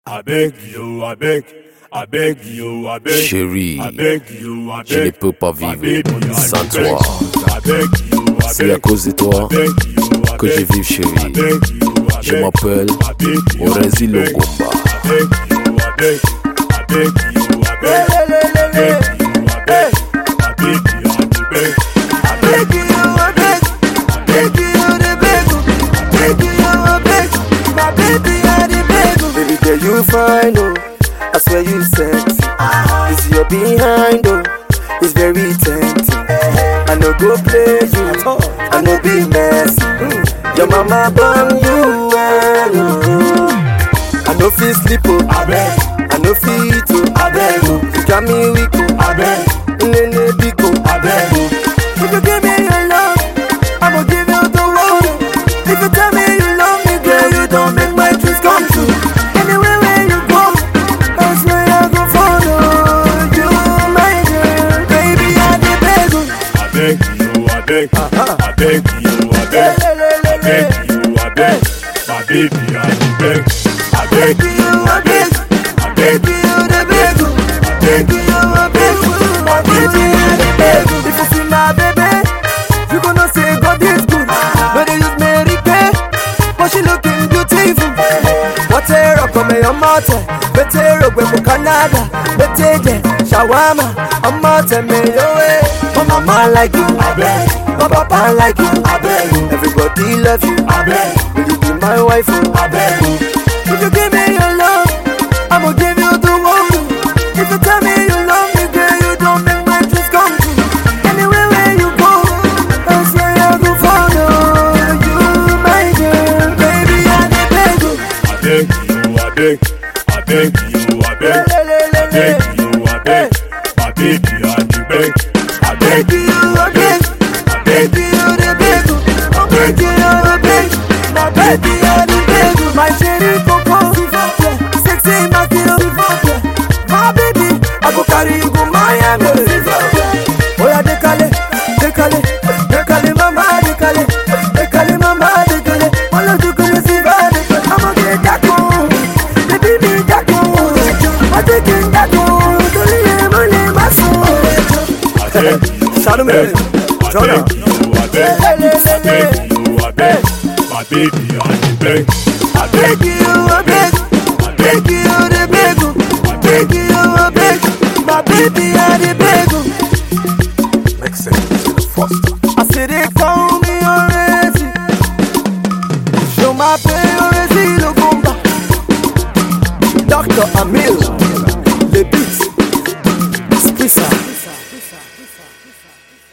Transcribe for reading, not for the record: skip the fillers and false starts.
I beg you, I beg you, I beg. Chérie, I beg you, I beg. je ne peux pas vivre sans toi. I beg you, I C'est beg. à cause de toi I beg you, I que beg. je vis, I chérie. beg you, I Je beg. m'appelle I beg you, I Orezi beg. Longomba. I beg you, I beg. I beg you, I beg. I beg you, I beg. I beg you, I beg. I beg you, I beg. I beg you, I beg. I beg you, I beg. My baby, I beg. Baby girl, you fine, oh. I swear you sexy. It's your behind, oh. It's very tempting. I no go play you. I no be messy. Your mama born you well, oh. I no feel sleep, oh. I beg. I no feel eat, oh. I beg. You got me weak, oh. I beg. Nene big, oh. I beg. If you give me your love, I'ma give you the world. If you tell me you love me, girl, you don't make my dreams come true. Anywhere where you go, I swear I go follow you, my girl. Baby, I dey beg you. I beg you, I beg. I beg you, I beg. I beg you, I beg. My baby, I beg. I beg you, I beg. I beg you, I beg you. I beg you, I beg you. My baby, I dey beg you. If you see my baby, you gonna say God is good. No, they use Mary Kay, but she looking beautiful. What a rock on me, I'm out. Better rock with Canada. Better shawarma, I'm out me away. My mama like you, I beg. my papa like you. I beg you, Everybody love you. I beg. Will you be my wife? Oh? I beg you, If you give me your love, I'ma give you the world. If you tell me you love me, girl, you don't make my dreams come true. Anywhere where you go, I swear I go follow you, my girl. Baby, I dey beg you. I beg you, I beg. I beg you, I beg. I beg you, I beg. My baby, I beg. I beg Baby, you a beg. I beg Baby, you dey beg you. Oh, baby, you a beg. Now, baby, I dey beg you. My cherry coco, sexy Makio. My baby, I go carry you go Miami. Oh yeah, dekale, mama, dekale, mama, dekale. All of you gonna see bad. I'ma get that one, baby, be that one. I take it that one, don't leave me my soul. I beg you, Shout I beg. me, I beg you, I beg. I beg you, I beg. My baby, I beg. I beg beg you, I beg. I beg Beg you, I beg you. Beg you, I beg. My baby, I dey beg you. Makes sense to the foster. I say they call me Orezi. Show my pay Orezi Longomba. Dr. Amil, the beat, Squeezer.